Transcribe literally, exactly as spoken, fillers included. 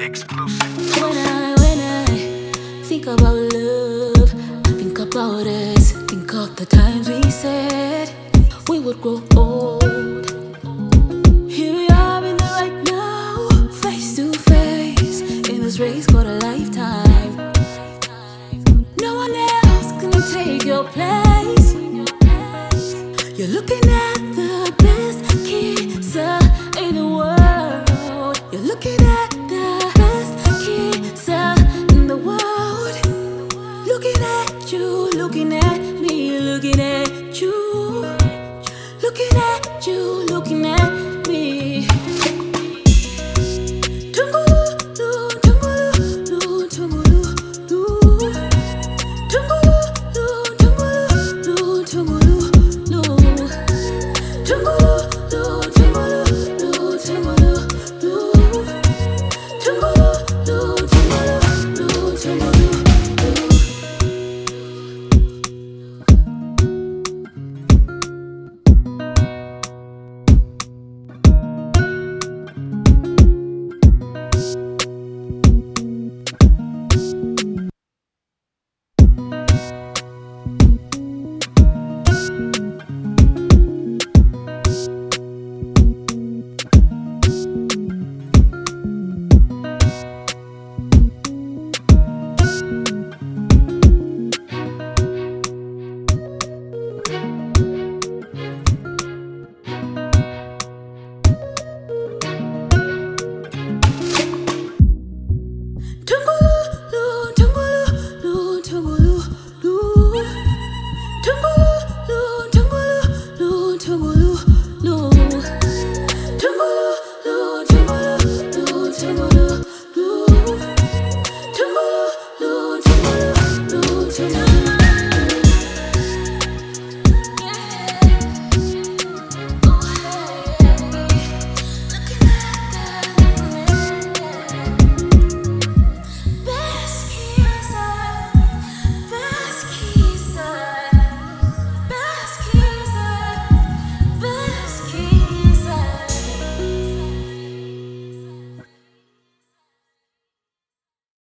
Exclusive. When I, when I think about love, I think about us. Think of the times we said we would grow old. Here we are in the right now, face to face, in this race for a lifetime. No one else can take your place. You're looking at the best kisser in the world. You're looking at the best kisser in the world. Looking at you, looking at me, looking at you. Looking at you, looking at